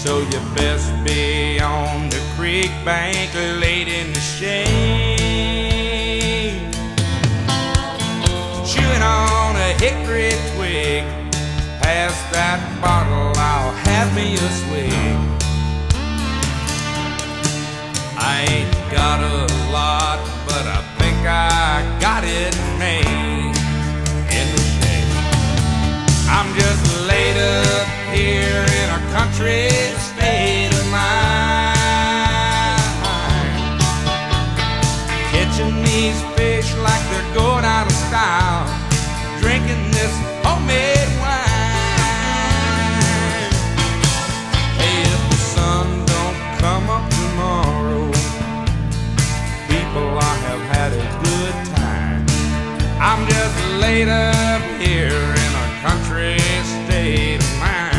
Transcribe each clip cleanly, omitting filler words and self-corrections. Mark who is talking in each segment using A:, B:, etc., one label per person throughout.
A: So you best be on the creek bank laid in the shade, chewing on a hickory twig. Pass that bottle, I'll have me a swig. I ain't got a lot, but I think I got it made in the shade. I'm just laid up here in a country state of mind, catching these fish like they're going out of style, drinking this homemade wine. Hey, if the sun don't come up tomorrow, people, I have had a good time. I'm just laid up here in a country state of mind.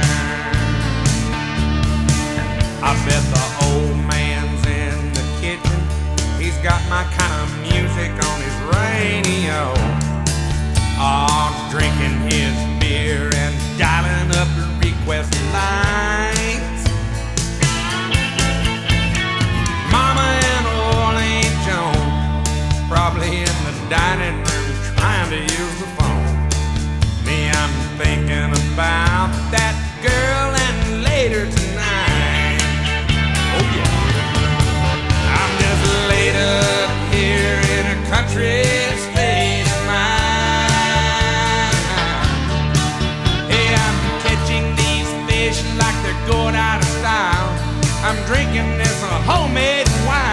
A: I bet the old man's in the kitchen. He's got my kind of music on his radio. Oh, drinking his beer and dialing up the request lines. Mama and old Aunt Joan probably in the dining room trying to use the phone. Me, I'm thinking about that girl and later tonight. Oh yeah, I'm just laid up here in a country state of mind. Hey, I'm catching these fish like they're going out of style. I'm drinking this homemade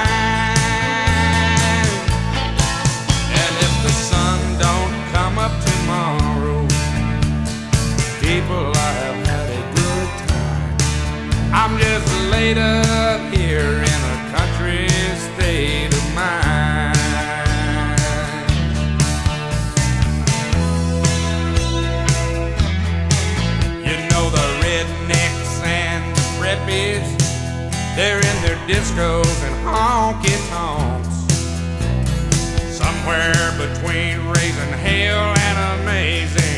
A: wine. And if the sun don't come up tomorrow, people, I have had a good time. I'm just laid up here in a country state of mind. You know the rednecks and the preppies, they're in their discos and honky-tonks, somewhere between raising hell and amazing